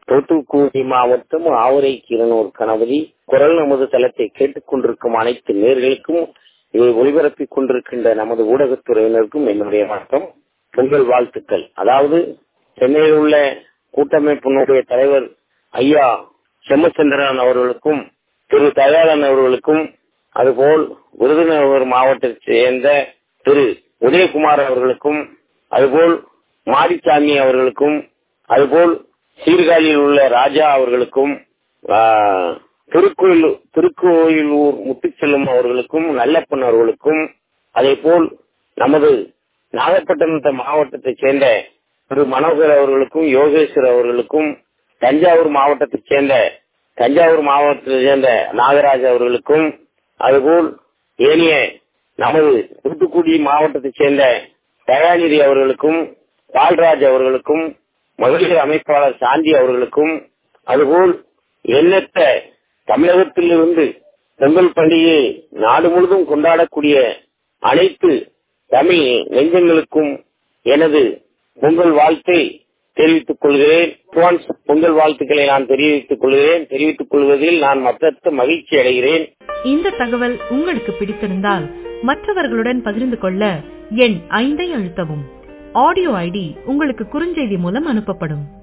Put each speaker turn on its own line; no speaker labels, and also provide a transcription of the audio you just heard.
தூத்துக்குடி மாவட்டம் ஆவரை கீரனூர் கணபதி. குரல் நமது தளத்தை கேட்டுக் கொண்டிருக்கும் அனைத்து நேர்களுக்கும், இதை ஒளிபரப்பிக் கொண்டிருக்கின்ற நமது ஊடகத்துறையினருக்கும் என்னுடைய வணக்கம், பொங்கல் வாழ்த்துக்கள். அதாவது சென்னையில் உள்ள கூட்டமைப்பினுடைய தலைவர் ஐயா செம்மச்சந்திரன் அவர்களுக்கும் திரு தயாளன் அவர்களுக்கும், அதுபோல் விருதுநகர் மாவட்டத்தைச் சேர்ந்த திரு உதயகுமார் அவர்களுக்கும், அதுபோல் மாரிசாமி அவர்களுக்கும், அதுபோல் சீர்காழியில் உள்ள ராஜா அவர்களுக்கும், திருக்கோயிலூர் முத்துச்செல்லும் அவர்களுக்கும், நல்லப்பன் அவர்களுக்கும், அதே போல் நமது நாகப்பட்டினம் மாவட்டத்தைச் சேர்ந்த திரு மனோகர் அவர்களுக்கும், யோகேஸ்வர் அவர்களுக்கும், தஞ்சாவூர் மாவட்டத்தைச் சேர்ந்த நாகராஜ் அவர்களுக்கும், அதுபோல் ஏனைய நமது தூத்துக்குடி மாவட்டத்தைச் சேர்ந்த தயாநிதி அவர்களுக்கும், பால்ராஜ் அவர்களுக்கும், மகளிர் அமைப்பாளர் சாந்தி அவர்களுக்கும், அதுபோல் எண்ணற்ற தமிழகத்திலிருந்து பொங்கல் பண்டிகையை நாடு முழுவதும் கொண்டாடக்கூடிய அனைத்து தமிழ் நெஞ்சங்களுக்கும் எனது பொங்கல் வாழ்த்தை தெரிவித்துக் கொள்கிறேன். பொங்கல் வாழ்த்துக்களை நான் தெரிவித்துக் கொள்வதில் நான் மற்ற மகிழ்ச்சி அடைகிறேன்.
இந்த தகவல் உங்களுக்கு பிடித்திருந்தால் மற்றவர்களுடன் பகிர்ந்து கொள்ள எண் 5 அழுத்தவும். ஆடியோ ஐடி உங்களுக்கு குறுஞ்செய்தி மூலம் அனுப்பப்படும்.